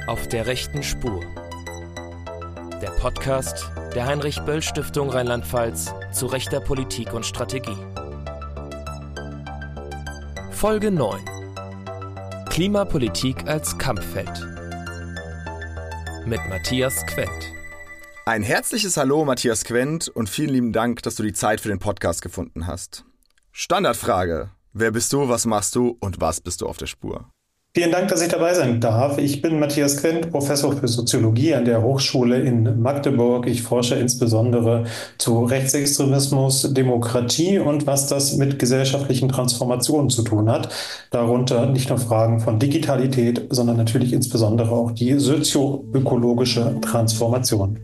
Auf der rechten Spur. Der Podcast der Heinrich-Böll-Stiftung Rheinland-Pfalz zu rechter Politik und Strategie. Folge 9. Klimapolitik als Kampffeld. Mit Matthias Quent. Ein herzliches Hallo, Matthias Quent, und vielen lieben Dank, dass du die Zeit für den Podcast gefunden hast. Standardfrage: Wer bist du, was machst du und was bist du auf der Spur? Vielen Dank, dass ich dabei sein darf. Ich bin Matthias Quent, Professor für Soziologie an der Hochschule in Magdeburg. Ich forsche insbesondere zu Rechtsextremismus, Demokratie und was das mit gesellschaftlichen Transformationen zu tun hat. Darunter nicht nur Fragen von Digitalität, sondern natürlich insbesondere auch die sozioökologische Transformation.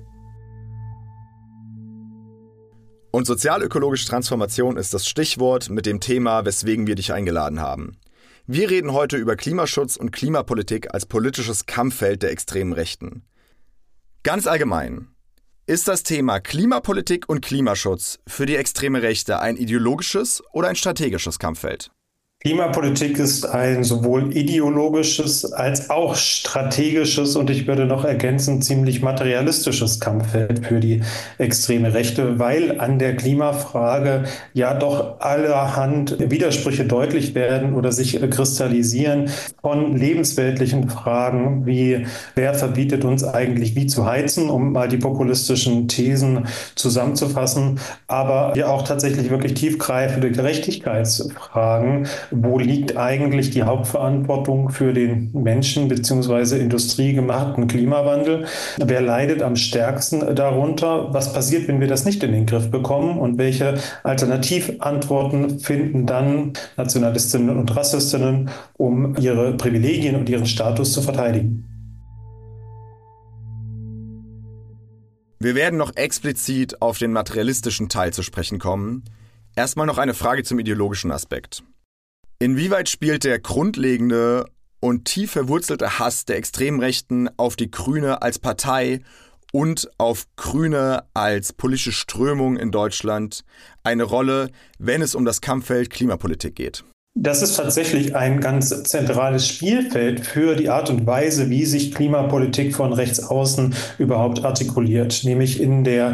Und sozialökologische Transformation ist das Stichwort mit dem Thema, weswegen wir dich eingeladen haben. Wir reden heute über Klimaschutz und Klimapolitik als politisches Kampffeld der extremen Rechten. Ganz allgemein, ist das Thema Klimapolitik und Klimaschutz für die extreme Rechte ein ideologisches oder ein strategisches Kampffeld? Klimapolitik ist ein sowohl ideologisches als auch strategisches und ich würde noch ergänzen, ziemlich materialistisches Kampffeld für die extreme Rechte, weil an der Klimafrage ja doch allerhand Widersprüche deutlich werden oder sich kristallisieren von lebensweltlichen Fragen wie: Wer verbietet uns eigentlich wie zu heizen, um mal die populistischen Thesen zusammenzufassen, aber ja auch tatsächlich wirklich tiefgreifende Gerechtigkeitsfragen. Wo liegt eigentlich die Hauptverantwortung für den Menschen- bzw. industriegemachten Klimawandel? Wer leidet am stärksten darunter? Was passiert, wenn wir das nicht in den Griff bekommen? Und welche Alternativantworten finden dann Nationalistinnen und Rassistinnen, um ihre Privilegien und ihren Status zu verteidigen? Wir werden noch explizit auf den materialistischen Teil zu sprechen kommen. Erstmal noch eine Frage zum ideologischen Aspekt. Inwieweit spielt der grundlegende und tief verwurzelte Hass der extremen Rechten auf die Grüne als Partei und auf Grüne als politische Strömung in Deutschland eine Rolle, wenn es um das Kampffeld Klimapolitik geht? Das ist tatsächlich ein ganz zentrales Spielfeld für die Art und Weise, wie sich Klimapolitik von rechts außen überhaupt artikuliert, nämlich in der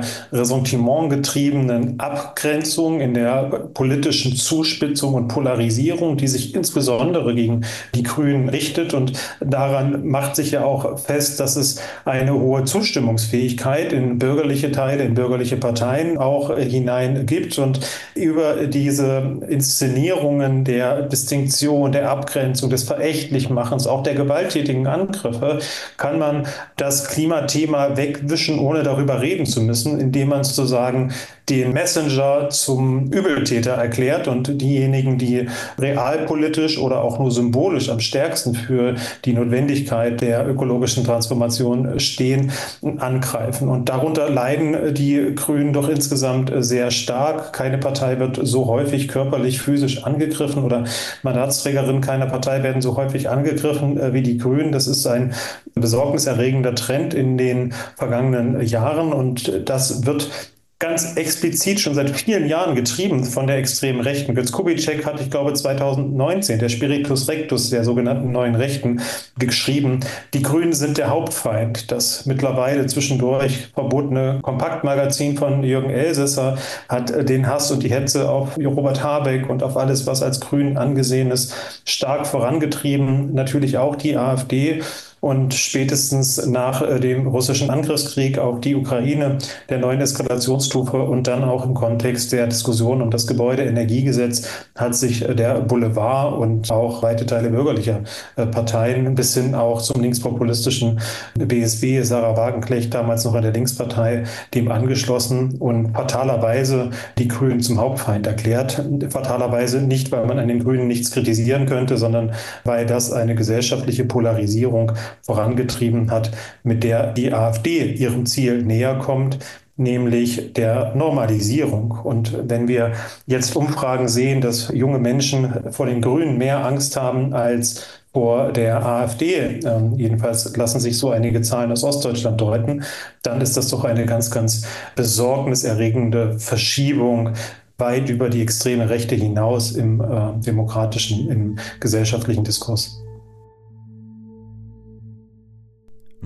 ressentimentgetriebenen Abgrenzung, in der politischen Zuspitzung und Polarisierung, die sich insbesondere gegen die Grünen richtet. Und daran macht sich ja auch fest, dass es eine hohe Zustimmungsfähigkeit in bürgerliche Teile, in bürgerliche Parteien auch hinein gibt. Und über diese Inszenierungen der Distinktion, der Abgrenzung, des Verächtlichmachens, auch der gewalttätigen Angriffe, kann man das Klimathema wegwischen, ohne darüber reden zu müssen, indem man sozusagen den Messenger zum Übeltäter erklärt und diejenigen, die realpolitisch oder auch nur symbolisch am stärksten für die Notwendigkeit der ökologischen Transformation stehen, angreifen. Und darunter leiden die Grünen doch insgesamt sehr stark. Keine Partei wird so häufig körperlich, physisch angegriffen oder Mandatsträgerinnen keiner Partei werden so häufig angegriffen wie die Grünen. Das ist ein besorgniserregender Trend in den vergangenen Jahren und das wird ganz explizit schon seit vielen Jahren getrieben von der extremen Rechten. Götz Kubitschek hat, ich glaube, 2019, der Spiritus Rectus der sogenannten neuen Rechten, geschrieben, die Grünen sind der Hauptfeind. Das mittlerweile zwischendurch verbotene Kompaktmagazin von Jürgen Elsässer hat den Hass und die Hetze auf Robert Habeck und auf alles, was als Grün angesehen ist, stark vorangetrieben. Natürlich auch die AfD. Und spätestens nach dem russischen Angriffskrieg auf die Ukraine, der neuen Eskalationsstufe und dann auch im Kontext der Diskussion um das Gebäudeenergiegesetz hat sich der Boulevard und auch weite Teile bürgerlicher Parteien bis hin auch zum linkspopulistischen BSW, Sarah Wagenknecht, damals noch in der Linkspartei, dem angeschlossen und fatalerweise die Grünen zum Hauptfeind erklärt. Fatalerweise nicht, weil man an den Grünen nichts kritisieren könnte, sondern weil das eine gesellschaftliche Polarisierung vorangetrieben hat, mit der die AfD ihrem Ziel näher kommt, nämlich der Normalisierung. Und wenn wir jetzt Umfragen sehen, dass junge Menschen vor den Grünen mehr Angst haben als vor der AfD, jedenfalls lassen sich so einige Zahlen aus Ostdeutschland deuten, dann ist das doch eine ganz, ganz besorgniserregende Verschiebung weit über die extreme Rechte hinaus im demokratischen, im gesellschaftlichen Diskurs.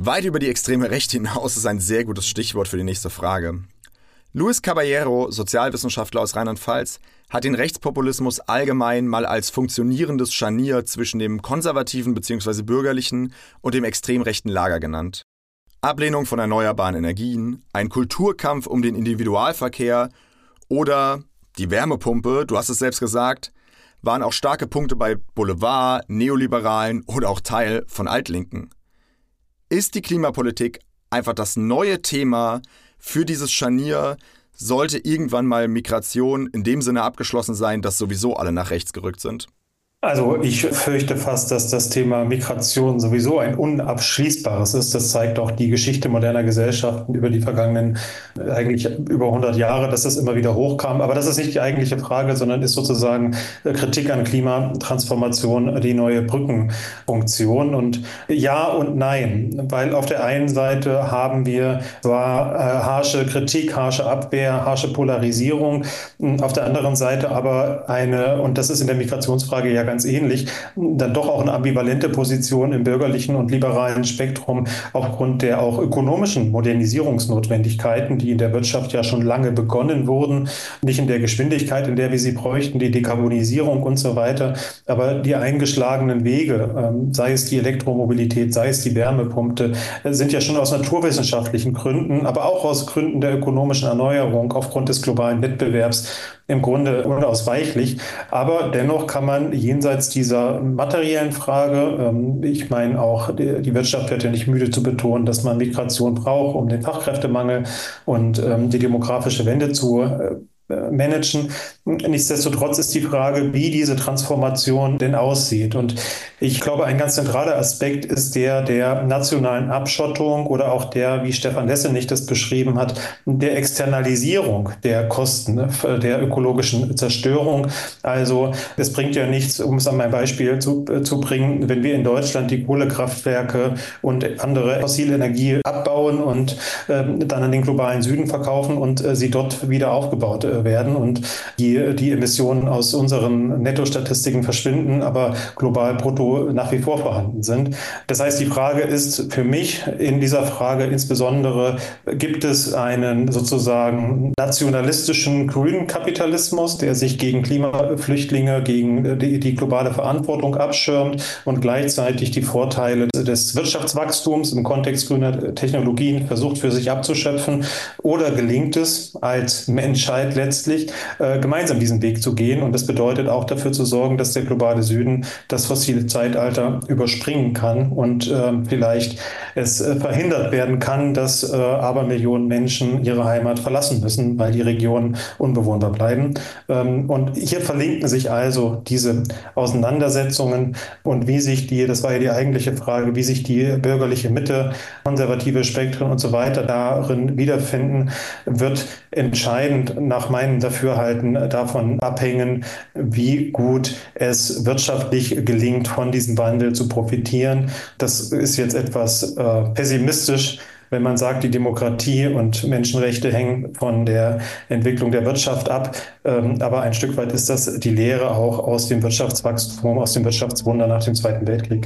Weit über die extreme Rechte hinaus ist ein sehr gutes Stichwort für die nächste Frage. Luis Caballero, Sozialwissenschaftler aus Rheinland-Pfalz, hat den Rechtspopulismus allgemein mal als funktionierendes Scharnier zwischen dem konservativen bzw. bürgerlichen und dem extrem rechten Lager genannt. Ablehnung von erneuerbaren Energien, ein Kulturkampf um den Individualverkehr oder die Wärmepumpe, du hast es selbst gesagt, waren auch starke Punkte bei Boulevard, Neoliberalen oder auch Teil von Altlinken. Ist die Klimapolitik einfach das neue Thema für dieses Scharnier? Sollte irgendwann mal Migration in dem Sinne abgeschlossen sein, dass sowieso alle nach rechts gerückt sind? Also ich fürchte fast, dass das Thema Migration sowieso ein unabschließbares ist. Das zeigt auch die Geschichte moderner Gesellschaften über die vergangenen eigentlich über 100 Jahre, dass das immer wieder hochkam. Aber das ist nicht die eigentliche Frage, sondern ist sozusagen Kritik an Klimatransformation die neue Brückenfunktion. Und ja und nein, weil auf der einen Seite haben wir zwar harsche Kritik, harsche Abwehr, harsche Polarisierung, auf der anderen Seite aber und das ist in der Migrationsfrage ja ganz ähnlich, dann doch auch eine ambivalente Position im bürgerlichen und liberalen Spektrum aufgrund der auch ökonomischen Modernisierungsnotwendigkeiten, die in der Wirtschaft ja schon lange begonnen wurden, nicht in der Geschwindigkeit, in der wir sie bräuchten, die Dekarbonisierung und so weiter, aber die eingeschlagenen Wege, sei es die Elektromobilität, sei es die Wärmepumpe, sind ja schon aus naturwissenschaftlichen Gründen, aber auch aus Gründen der ökonomischen Erneuerung aufgrund des globalen Wettbewerbs im Grunde unausweichlich. Aber dennoch kann man jenseits dieser materiellen Frage, ich meine auch, die Wirtschaft wird ja nicht müde zu betonen, dass man Migration braucht, um den Fachkräftemangel und die demografische Wende zu managen. Nichtsdestotrotz ist die Frage, wie diese Transformation denn aussieht. Und ich glaube, ein ganz zentraler Aspekt ist der nationalen Abschottung oder auch der, wie Stefan Lessenich das beschrieben hat, der Externalisierung der Kosten, der ökologischen Zerstörung. Also es bringt ja nichts, um es an mein Beispiel zu bringen, wenn wir in Deutschland die Kohlekraftwerke und andere fossile Energie abbauen und dann an den globalen Süden verkaufen und sie dort wieder aufgebaut werden und die Emissionen aus unseren Nettostatistiken verschwinden, aber global brutto nach wie vor vorhanden sind. Das heißt, die Frage ist für mich in dieser Frage insbesondere, gibt es einen sozusagen nationalistischen grünen Kapitalismus, der sich gegen Klimaflüchtlinge, gegen die globale Verantwortung abschirmt und gleichzeitig die Vorteile des Wirtschaftswachstums im Kontext grüner Technologien versucht für sich abzuschöpfen? Oder gelingt es als Menschheit letztlich, gemeinsam diesen Weg zu gehen? Und das bedeutet auch dafür zu sorgen, dass der globale Süden das fossile Zeitalter überspringen kann und vielleicht es verhindert werden kann, dass Abermillionen Menschen ihre Heimat verlassen müssen, weil die Regionen unbewohnbar bleiben. Und hier verlinken sich also diese Auseinandersetzungen und wie sich das war ja die eigentliche Frage, wie sich die bürgerliche Mitte, konservative Spektren und so weiter darin wiederfinden, wird entscheidend nach meinem Dafürhalten davon abhängen, wie gut es wirtschaftlich gelingt, von diesem Wandel zu profitieren. Das ist jetzt etwas pessimistisch, wenn man sagt, die Demokratie und Menschenrechte hängen von der Entwicklung der Wirtschaft ab. Aber ein Stück weit ist das die Lehre auch aus dem Wirtschaftswachstum, aus dem Wirtschaftswunder nach dem Zweiten Weltkrieg.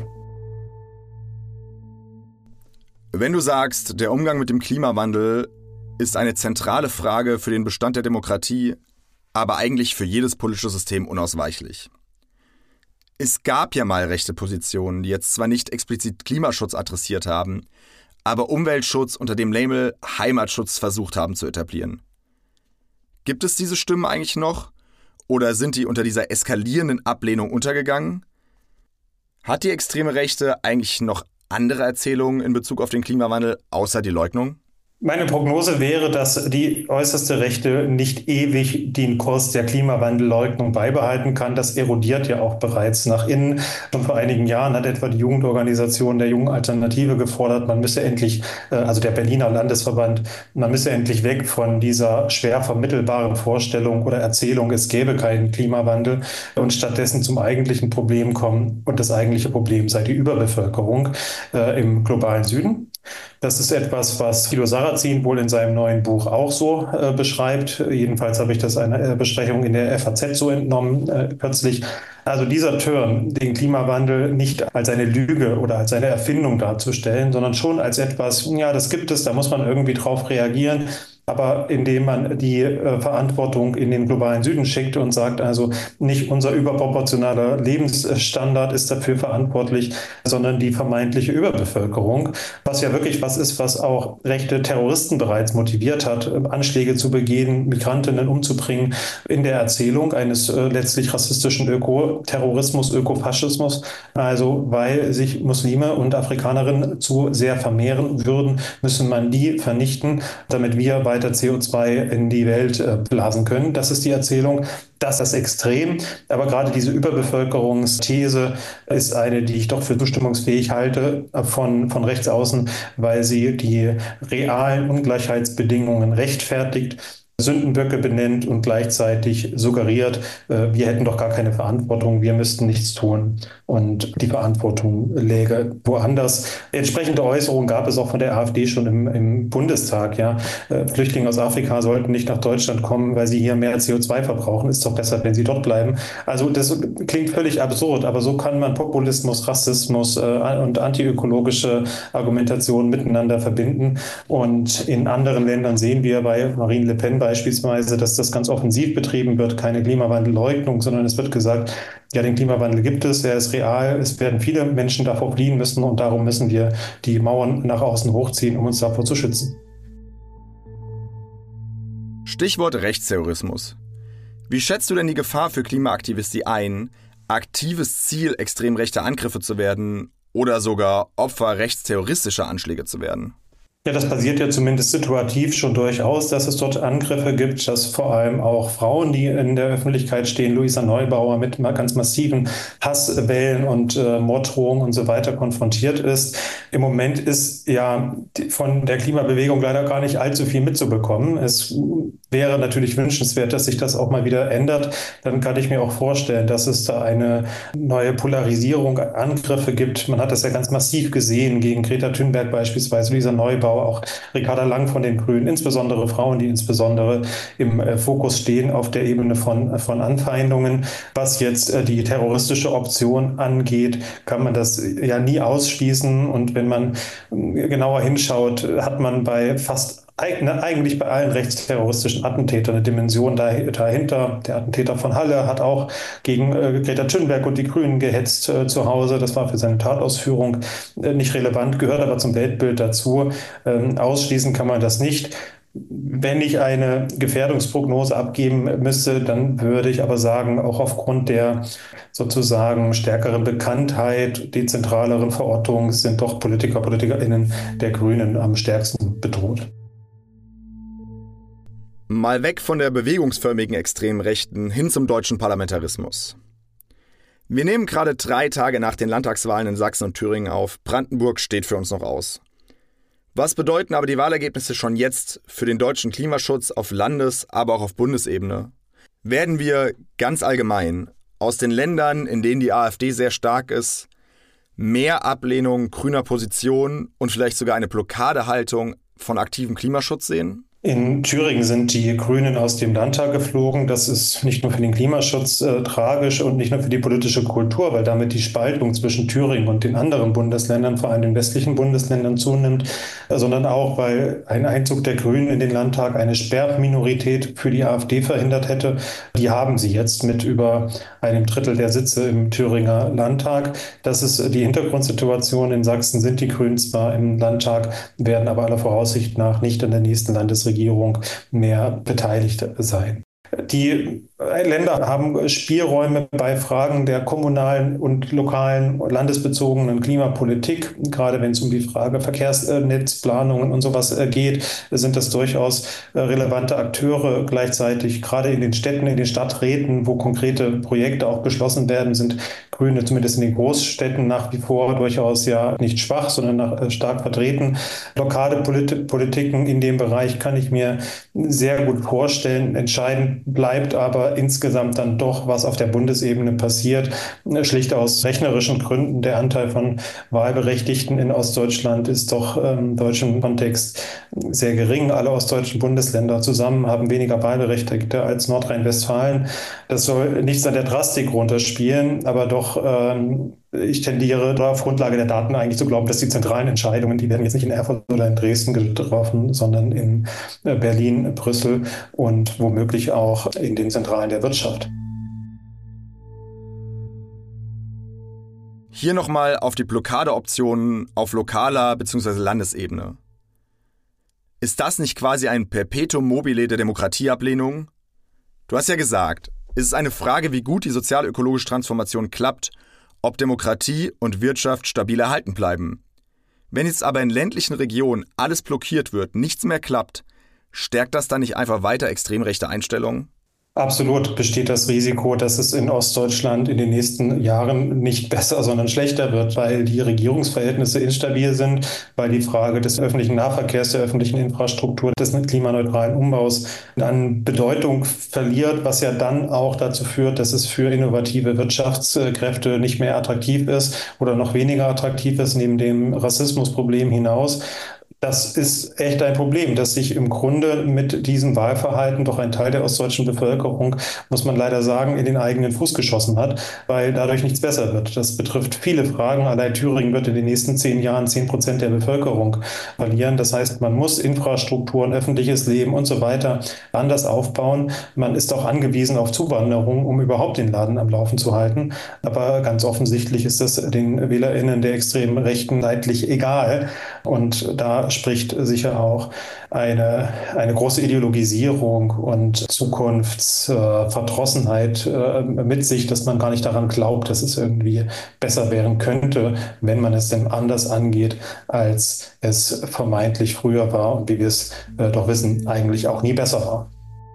Wenn du sagst, der Umgang mit dem Klimawandel ist eine zentrale Frage für den Bestand der Demokratie, aber eigentlich für jedes politische System unausweichlich. Es gab ja mal rechte Positionen, die jetzt zwar nicht explizit Klimaschutz adressiert haben, aber Umweltschutz unter dem Label Heimatschutz versucht haben zu etablieren. Gibt es diese Stimmen eigentlich noch? Oder sind die unter dieser eskalierenden Ablehnung untergegangen? Hat die extreme Rechte eigentlich noch andere Erzählungen in Bezug auf den Klimawandel außer die Leugnung? Meine Prognose wäre, dass die äußerste Rechte nicht ewig den Kurs der Klimawandelleugnung beibehalten kann. Das erodiert ja auch bereits nach innen. Schon vor einigen Jahren hat etwa die Jugendorganisation der Jungen Alternative gefordert, man müsse endlich, also der Berliner Landesverband, man müsse endlich weg von dieser schwer vermittelbaren Vorstellung oder Erzählung, es gäbe keinen Klimawandel und stattdessen zum eigentlichen Problem kommen. Und das eigentliche Problem sei die Überbevölkerung im globalen Süden. Das ist etwas, was Thilo Sarrazin wohl in seinem neuen Buch auch so beschreibt. Jedenfalls habe ich das einer Besprechung in der FAZ so entnommen kürzlich. Also dieser Turn, den Klimawandel nicht als eine Lüge oder als eine Erfindung darzustellen, sondern schon als etwas, ja, das gibt es, da muss man irgendwie drauf reagieren. Aber indem man die Verantwortung in den globalen Süden schickt und sagt, also nicht unser überproportionaler Lebensstandard ist dafür verantwortlich, sondern die vermeintliche Überbevölkerung, was ja wirklich was ist, was auch rechte Terroristen bereits motiviert hat, Anschläge zu begehen, Migrantinnen umzubringen, in der Erzählung eines letztlich rassistischen Ökoterrorismus, Ökofaschismus, also weil sich Muslime und Afrikanerinnen zu sehr vermehren würden, müsse man die vernichten, damit wir weiter CO2 in die Welt blasen können. Das ist die Erzählung. Das ist extrem, aber gerade diese Überbevölkerungsthese ist eine, die ich doch für zustimmungsfähig halte von rechts außen, weil sie die realen Ungleichheitsbedingungen rechtfertigt, Sündenböcke benennt und gleichzeitig suggeriert, wir hätten doch gar keine Verantwortung, wir müssten nichts tun und die Verantwortung läge woanders. Entsprechende Äußerungen gab es auch von der AfD schon im Bundestag. Ja. Flüchtlinge aus Afrika sollten nicht nach Deutschland kommen, weil sie hier mehr CO2 verbrauchen. Ist doch besser, wenn sie dort bleiben. Also das klingt völlig absurd, aber so kann man Populismus, Rassismus und antiökologische Argumentation miteinander verbinden. Und in anderen Ländern sehen wir bei Marine Le Pen beispielsweise, dass das ganz offensiv betrieben wird, keine Klimawandelleugnung, sondern es wird gesagt, ja, den Klimawandel gibt es, er ist real, es werden viele Menschen davor fliehen müssen und darum müssen wir die Mauern nach außen hochziehen, um uns davor zu schützen. Stichwort Rechtsterrorismus. Wie schätzt du denn die Gefahr für Klimaaktivisti ein, aktives Ziel extrem rechter Angriffe zu werden oder sogar Opfer rechtsterroristischer Anschläge zu werden? Ja, das passiert ja zumindest situativ schon durchaus, dass es dort Angriffe gibt, dass vor allem auch Frauen, die in der Öffentlichkeit stehen, Luisa Neubauer mit ganz massiven Hasswellen und Morddrohungen und so weiter konfrontiert ist. Im Moment ist ja von der Klimabewegung leider gar nicht allzu viel mitzubekommen. Es wäre natürlich wünschenswert, dass sich das auch mal wieder ändert. Dann kann ich mir auch vorstellen, dass es da eine neue Polarisierung, Angriffe gibt. Man hat das ja ganz massiv gesehen gegen Greta Thunberg beispielsweise, Luisa Neubauer, auch Ricarda Lang von den Grünen, insbesondere Frauen, die insbesondere im Fokus stehen auf der Ebene von Anfeindungen. Was jetzt die terroristische Option angeht, kann man das ja nie ausschließen. Und wenn man genauer hinschaut, hat man bei eigentlich bei allen rechtsterroristischen Attentätern eine Dimension dahinter. Der Attentäter von Halle hat auch gegen Greta Thunberg und die Grünen gehetzt zu Hause. Das war für seine Tatausführung nicht relevant, gehört aber zum Weltbild dazu. Ausschließen kann man das nicht. Wenn ich eine Gefährdungsprognose abgeben müsste, dann würde ich aber sagen, auch aufgrund der sozusagen stärkeren Bekanntheit, dezentraleren Verortung sind doch PolitikerInnen der Grünen am stärksten bedroht. Mal weg von der bewegungsförmigen extremen Rechten hin zum deutschen Parlamentarismus. Wir nehmen gerade 3 Tage nach den Landtagswahlen in Sachsen und Thüringen auf. Brandenburg steht für uns noch aus. Was bedeuten aber die Wahlergebnisse schon jetzt für den deutschen Klimaschutz auf Landes-, aber auch auf Bundesebene? Werden wir ganz allgemein aus den Ländern, in denen die AfD sehr stark ist, mehr Ablehnung grüner Positionen und vielleicht sogar eine Blockadehaltung von aktivem Klimaschutz sehen? In Thüringen sind die Grünen aus dem Landtag geflogen. Das ist nicht nur für den Klimaschutz tragisch und nicht nur für die politische Kultur, weil damit die Spaltung zwischen Thüringen und den anderen Bundesländern, vor allem den westlichen Bundesländern, zunimmt, sondern auch, weil ein Einzug der Grünen in den Landtag eine Sperrminorität für die AfD verhindert hätte. Die haben sie jetzt mit über einem Drittel der Sitze im Thüringer Landtag. Das ist die Hintergrundsituation. In Sachsen sind die Grünen zwar im Landtag, werden aber aller Voraussicht nach nicht in der nächsten Landesregierung mehr beteiligt sein. Die Länder haben Spielräume bei Fragen der kommunalen und lokalen, landesbezogenen Klimapolitik. Gerade wenn es um die Frage Verkehrsnetzplanungen und sowas geht, sind das durchaus relevante Akteure. Gleichzeitig gerade in den Städten, in den Stadträten, wo konkrete Projekte auch beschlossen werden, sind Grüne zumindest in den Großstädten nach wie vor durchaus ja nicht schwach, sondern stark vertreten. Lokale Politiken in dem Bereich kann ich mir sehr gut vorstellen. Entscheidend bleibt aber insgesamt dann doch, was auf der Bundesebene passiert. Schlicht aus rechnerischen Gründen. Der Anteil von Wahlberechtigten in Ostdeutschland ist doch im deutschen Kontext sehr gering. Alle ostdeutschen Bundesländer zusammen haben weniger Wahlberechtigte als Nordrhein-Westfalen. Das soll nichts an der Drastik runterspielen, aber doch ich tendiere auf Grundlage der Daten eigentlich zu glauben, dass die zentralen Entscheidungen, die werden jetzt nicht in Erfurt oder in Dresden getroffen, sondern in Berlin, Brüssel und womöglich auch in den Zentralen der Wirtschaft. Hier nochmal auf die Blockadeoptionen auf lokaler bzw. Landesebene. Ist das nicht quasi ein Perpetuum mobile der Demokratieablehnung? Du hast ja gesagt, es ist eine Frage, wie gut die sozial-ökologische Transformation klappt, ob Demokratie und Wirtschaft stabil erhalten bleiben. Wenn jetzt aber in ländlichen Regionen alles blockiert wird, nichts mehr klappt, stärkt das dann nicht einfach weiter extrem rechte Einstellungen? Absolut besteht das Risiko, dass es in Ostdeutschland in den nächsten Jahren nicht besser, sondern schlechter wird, weil die Regierungsverhältnisse instabil sind, weil die Frage des öffentlichen Nahverkehrs, der öffentlichen Infrastruktur, des klimaneutralen Umbaus an Bedeutung verliert, was ja dann auch dazu führt, dass es für innovative Wirtschaftskräfte nicht mehr attraktiv ist oder noch weniger attraktiv ist, neben dem Rassismusproblem hinaus. Das ist echt ein Problem, dass sich im Grunde mit diesem Wahlverhalten doch ein Teil der ostdeutschen Bevölkerung, muss man leider sagen, in den eigenen Fuß geschossen hat, weil dadurch nichts besser wird. Das betrifft viele Fragen. Allein Thüringen wird in den nächsten 10 Jahren 10% der Bevölkerung verlieren. Das heißt, man muss Infrastrukturen, öffentliches Leben und so weiter anders aufbauen. Man ist auch angewiesen auf Zuwanderung, um überhaupt den Laden am Laufen zu halten. Aber ganz offensichtlich ist das den WählerInnen der extremen Rechten leidlich egal. Und da spricht sicher auch eine große Ideologisierung und Zukunftsverdrossenheit mit sich, dass man gar nicht daran glaubt, dass es irgendwie besser werden könnte, wenn man es denn anders angeht, als es vermeintlich früher war und wie wir es doch wissen, eigentlich auch nie besser war.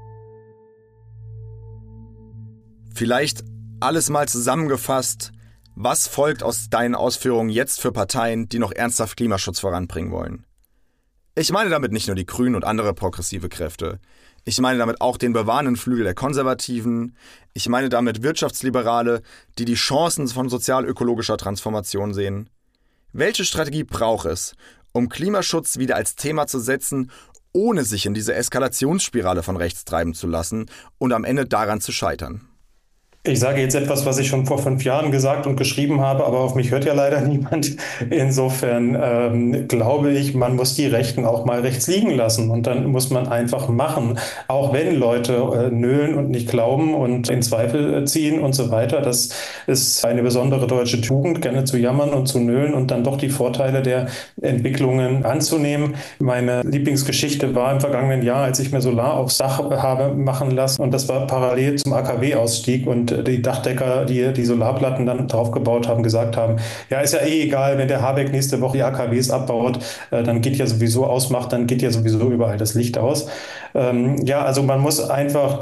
Vielleicht alles mal zusammengefasst, was folgt aus deinen Ausführungen jetzt für Parteien, die noch ernsthaft Klimaschutz voranbringen wollen? Ich meine damit nicht nur die Grünen und andere progressive Kräfte. Ich meine damit auch den bewahrenden Flügel der Konservativen. Ich meine damit Wirtschaftsliberale, die die Chancen von sozial-ökologischer Transformation sehen. Welche Strategie braucht es, um Klimaschutz wieder als Thema zu setzen, ohne sich in diese Eskalationsspirale von rechts treiben zu lassen und am Ende daran zu scheitern? Ich sage jetzt etwas, was ich schon vor 5 Jahren gesagt und geschrieben habe, aber auf mich hört ja leider niemand. Insofern glaube ich, man muss die Rechten auch mal rechts liegen lassen und dann muss man einfach machen. Auch wenn Leute nölen und nicht glauben und in Zweifel ziehen und so weiter. Das ist eine besondere deutsche Tugend, gerne zu jammern und zu nölen und dann doch die Vorteile der Entwicklungen anzunehmen. Meine Lieblingsgeschichte war im vergangenen Jahr, als ich mir Solar aufs Dach habe machen lassen und das war parallel zum AKW-Ausstieg und die Dachdecker, die die Solarplatten dann draufgebaut haben, gesagt haben, ja, ist ja eh egal, wenn der Habeck nächste Woche die AKWs abbaut, dann geht ja sowieso ausmacht, dann geht ja sowieso überall das Licht aus. Ja, also man muss einfach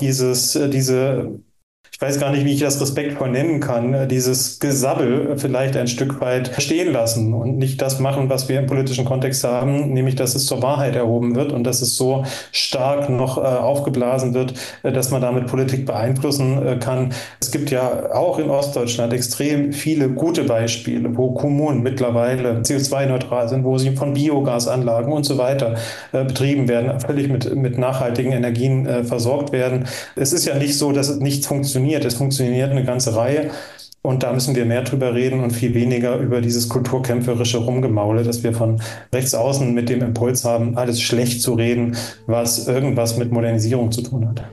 ich weiß gar nicht, wie ich das respektvoll nennen kann, dieses Gesabbel vielleicht ein Stück weit stehen lassen und nicht das machen, was wir im politischen Kontext haben, nämlich, dass es zur Wahrheit erhoben wird und dass es so stark noch aufgeblasen wird, dass man damit Politik beeinflussen kann. Es gibt ja auch in Ostdeutschland extrem viele gute Beispiele, wo Kommunen mittlerweile CO2-neutral sind, wo sie von Biogasanlagen und so weiter betrieben werden, völlig mit nachhaltigen Energien versorgt werden. Es ist ja nicht so, dass es nichts funktioniert. Es funktioniert eine ganze Reihe und da müssen wir mehr drüber reden und viel weniger über dieses kulturkämpferische Rumgemaule, dass wir von rechts außen mit dem Impuls haben, alles schlecht zu reden, was irgendwas mit Modernisierung zu tun hat.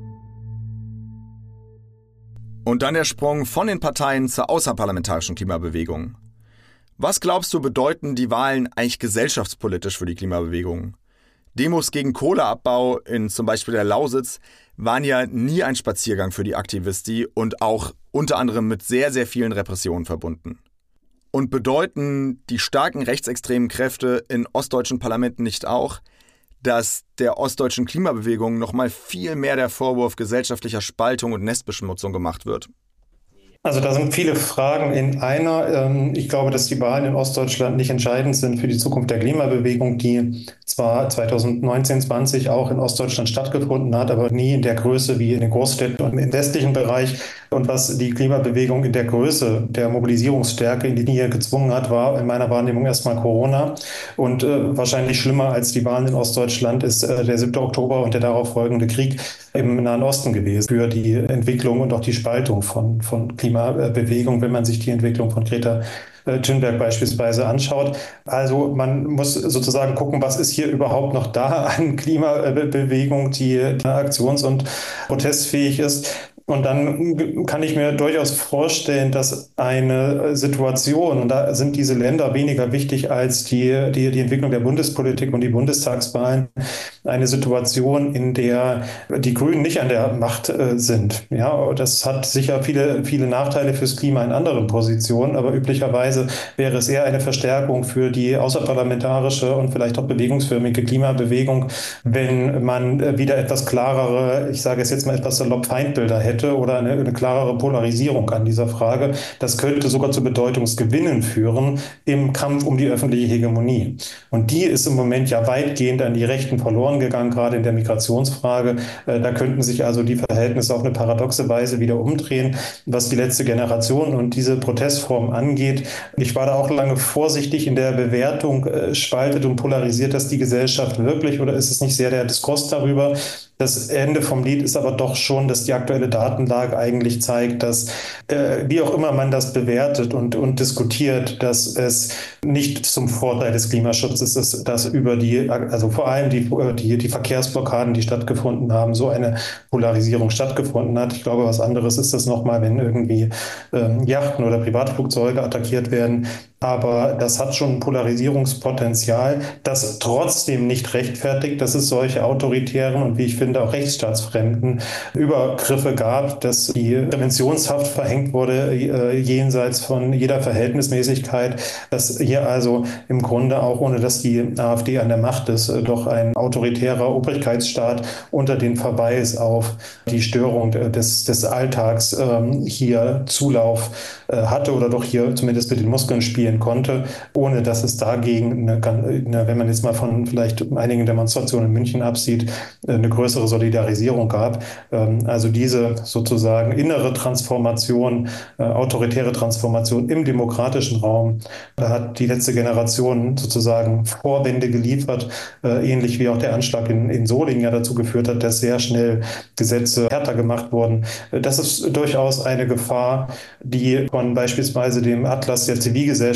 Und dann der Sprung von den Parteien zur außerparlamentarischen Klimabewegung. Was glaubst du, bedeuten die Wahlen eigentlich gesellschaftspolitisch für die Klimabewegung? Demos gegen Kohleabbau in zum Beispiel der Lausitz waren ja nie ein Spaziergang für die Aktivisti und auch unter anderem mit sehr, sehr vielen Repressionen verbunden. Und bedeuten die starken rechtsextremen Kräfte in ostdeutschen Parlamenten nicht auch, dass der ostdeutschen Klimabewegung nochmal viel mehr der Vorwurf gesellschaftlicher Spaltung und Nestbeschmutzung gemacht wird? Also da sind viele Fragen in einer. Ich glaube, dass die Wahlen in Ostdeutschland nicht entscheidend sind für die Zukunft der Klimabewegung, die zwar 2019, 20 auch in Ostdeutschland stattgefunden hat, aber nie in der Größe wie in den Großstädten und im westlichen Bereich. Und was die Klimabewegung in der Größe, der Mobilisierungsstärke in die Knie gezwungen hat, war in meiner Wahrnehmung erstmal Corona. Und wahrscheinlich schlimmer als die Wahlen in Ostdeutschland ist der 7. Oktober und der darauf folgende Krieg im Nahen Osten gewesen für die Entwicklung und auch die Spaltung von Klimabewegung, wenn man sich die Entwicklung von Greta Thunberg beispielsweise anschaut. Also man muss sozusagen gucken, was ist hier überhaupt noch da an Klimabewegung, die aktions- und protestfähig ist. Und dann kann ich mir durchaus vorstellen, dass eine Situation, und da sind diese Länder weniger wichtig als die Entwicklung der Bundespolitik und die Bundestagswahlen, eine Situation, in der die Grünen nicht an der Macht sind. Ja, das hat sicher viele Nachteile fürs Klima in anderen Positionen, aber üblicherweise wäre es eher eine Verstärkung für die außerparlamentarische und vielleicht auch bewegungsförmige Klimabewegung, wenn man wieder etwas klarere, ich sage es jetzt mal etwas salopp, Feindbilder hätte oder eine klarere Polarisierung an dieser Frage. Das könnte sogar zu Bedeutungsgewinnen führen im Kampf um die öffentliche Hegemonie. Und die ist im Moment ja weitgehend an die Rechten verloren gegangen, gerade in der Migrationsfrage. Da könnten sich also die Verhältnisse auf eine paradoxe Weise wieder umdrehen, was die letzte Generation und diese Protestform angeht. Ich war da auch lange vorsichtig in der Bewertung, spaltet und polarisiert das die Gesellschaft wirklich oder ist es nicht sehr der Diskurs darüber? Das Ende vom Lied ist aber doch schon, dass die aktuelle Datenlage eigentlich zeigt, dass, wie auch immer man das bewertet und diskutiert, dass es nicht zum Vorteil des Klimaschutzes ist, dass über also vor allem die Verkehrsblockaden, die stattgefunden haben, so eine Polarisierung stattgefunden hat. Ich glaube, was anderes ist das nochmal, wenn irgendwie Yachten oder Privatflugzeuge attackiert werden. Aber das hat schon ein Polarisierungspotenzial, das trotzdem nicht rechtfertigt, dass es solche autoritären und wie ich finde auch rechtsstaatsfremden Übergriffe gab, dass die Präventionshaft verhängt wurde jenseits von jeder Verhältnismäßigkeit, dass hier also im Grunde auch ohne dass die AfD an der Macht ist, doch ein autoritärer Obrigkeitsstaat unter den Verweis auf die Störung des Alltags hier Zulauf hatte oder doch hier zumindest mit den Muskeln spielen konnte, ohne dass es dagegen, wenn man jetzt mal von vielleicht einigen Demonstrationen in München absieht, eine größere Solidarisierung gab. Also diese sozusagen innere Transformation, autoritäre Transformation im demokratischen Raum, da hat die letzte Generation sozusagen Vorwände geliefert, ähnlich wie auch der Anschlag in Solingen ja dazu geführt hat, dass sehr schnell Gesetze härter gemacht wurden. Das ist durchaus eine Gefahr, die von beispielsweise dem Atlas der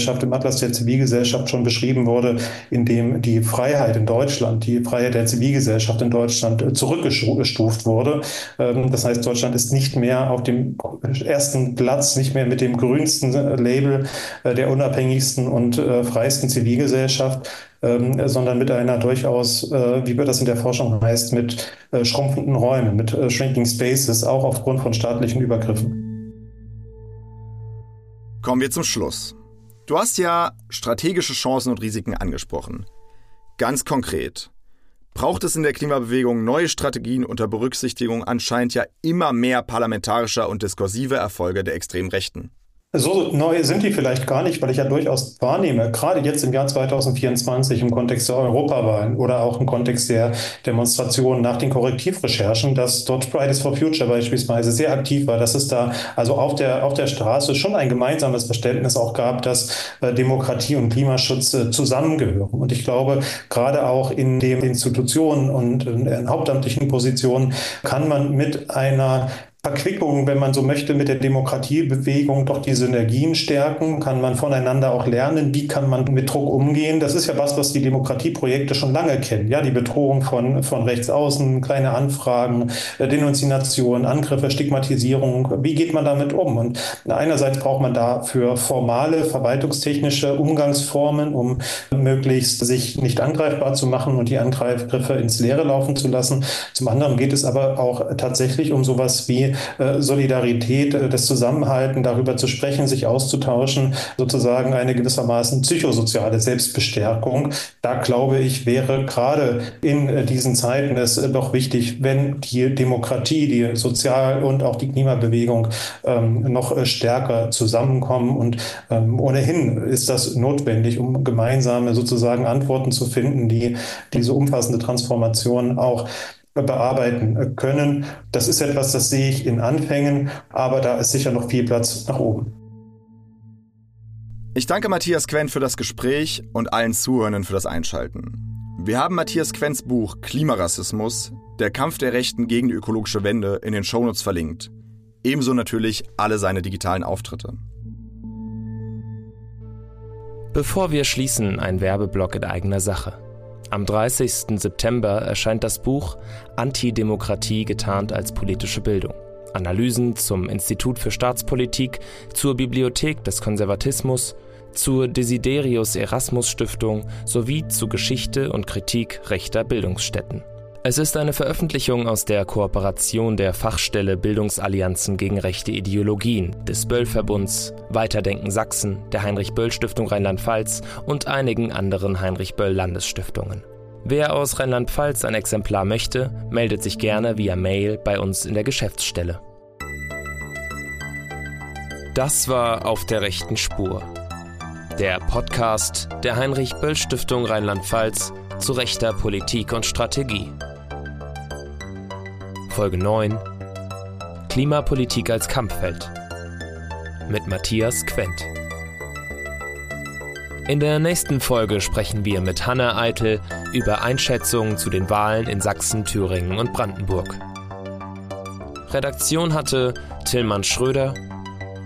Zivilgesellschaft schon beschrieben wurde, in dem die Freiheit in Deutschland, die Freiheit der Zivilgesellschaft in Deutschland zurückgestuft wurde. Das heißt, Deutschland ist nicht mehr auf dem ersten Platz, nicht mehr mit dem grünsten Label der unabhängigsten und freiesten Zivilgesellschaft, sondern mit einer durchaus, wie das in der Forschung heißt, mit schrumpfenden Räumen, mit shrinking spaces, auch aufgrund von staatlichen Übergriffen. Kommen wir zum Schluss. Du hast ja strategische Chancen und Risiken angesprochen. Ganz konkret. Braucht es in der Klimabewegung neue Strategien unter Berücksichtigung anscheinend ja immer mehr parlamentarischer und diskursiver Erfolge der extremen Rechten? So neu sind die vielleicht gar nicht, weil ich ja durchaus wahrnehme, gerade jetzt im Jahr 2024 im Kontext der Europawahlen oder auch im Kontext der Demonstrationen nach den Korrektivrecherchen, dass dort Fridays for Future beispielsweise sehr aktiv war, dass es da also auf der Straße schon ein gemeinsames Verständnis auch gab, dass Demokratie und Klimaschutz zusammengehören. Und ich glaube, gerade auch in den Institutionen und in hauptamtlichen Positionen kann man mit einer Verquickung, wenn man so möchte, mit der Demokratiebewegung doch die Synergien stärken? Kann man voneinander auch lernen? Wie kann man mit Druck umgehen? Das ist ja was die Demokratieprojekte schon lange kennen. Ja, die Bedrohung von rechts außen, kleine Anfragen, Denunziation, Angriffe, Stigmatisierung. Wie geht man damit um? Und einerseits braucht man dafür formale, verwaltungstechnische Umgangsformen, um möglichst sich nicht angreifbar zu machen und die Angriffsgriffe ins Leere laufen zu lassen. Zum anderen geht es aber auch tatsächlich um sowas wie die Solidarität, das Zusammenhalten, darüber zu sprechen, sich auszutauschen, sozusagen eine gewissermaßen psychosoziale Selbstbestärkung. Da glaube ich, wäre gerade in diesen Zeiten es doch wichtig, wenn die Demokratie, die Sozial- und auch die Klimabewegung noch stärker zusammenkommen. Und ohnehin ist das notwendig, um gemeinsame sozusagen Antworten zu finden, die diese umfassende Transformation auch bearbeiten können. Das ist etwas, das sehe ich in Anfängen, aber da ist sicher noch viel Platz nach oben. Ich danke Matthias Quent für das Gespräch und allen Zuhörern für das Einschalten. Wir haben Matthias Quents Buch Klimarassismus, der Kampf der Rechten gegen die ökologische Wende in den Shownotes verlinkt. Ebenso natürlich alle seine digitalen Auftritte. Bevor wir schließen, ein Werbeblock in eigener Sache. Am 30. September erscheint das Buch Antidemokratie getarnt als politische Bildung. Analysen zum Institut für Staatspolitik, zur Bibliothek des Konservatismus, zur Desiderius Erasmus Stiftung sowie zu Geschichte und Kritik rechter Bildungsstätten. Es ist eine Veröffentlichung aus der Kooperation der Fachstelle Bildungsallianzen gegen rechte Ideologien, des Böll-Verbunds, Weiterdenken Sachsen, der Heinrich-Böll-Stiftung Rheinland-Pfalz und einigen anderen Heinrich-Böll-Landesstiftungen. Wer aus Rheinland-Pfalz ein Exemplar möchte, meldet sich gerne via Mail bei uns in der Geschäftsstelle. Das war Auf der rechten Spur. Der Podcast der Heinrich-Böll-Stiftung Rheinland-Pfalz zu rechter Politik und Strategie. Folge 9: Klimapolitik als Kampffeld mit Matthias Quent. In der nächsten Folge sprechen wir mit Hanna Eitel über Einschätzungen zu den Wahlen in Sachsen, Thüringen und Brandenburg. Redaktion hatte Tillmann Schröder,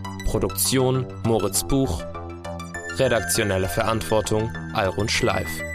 Produktion Moritz Buch, redaktionelle Verantwortung Alrun Schleif.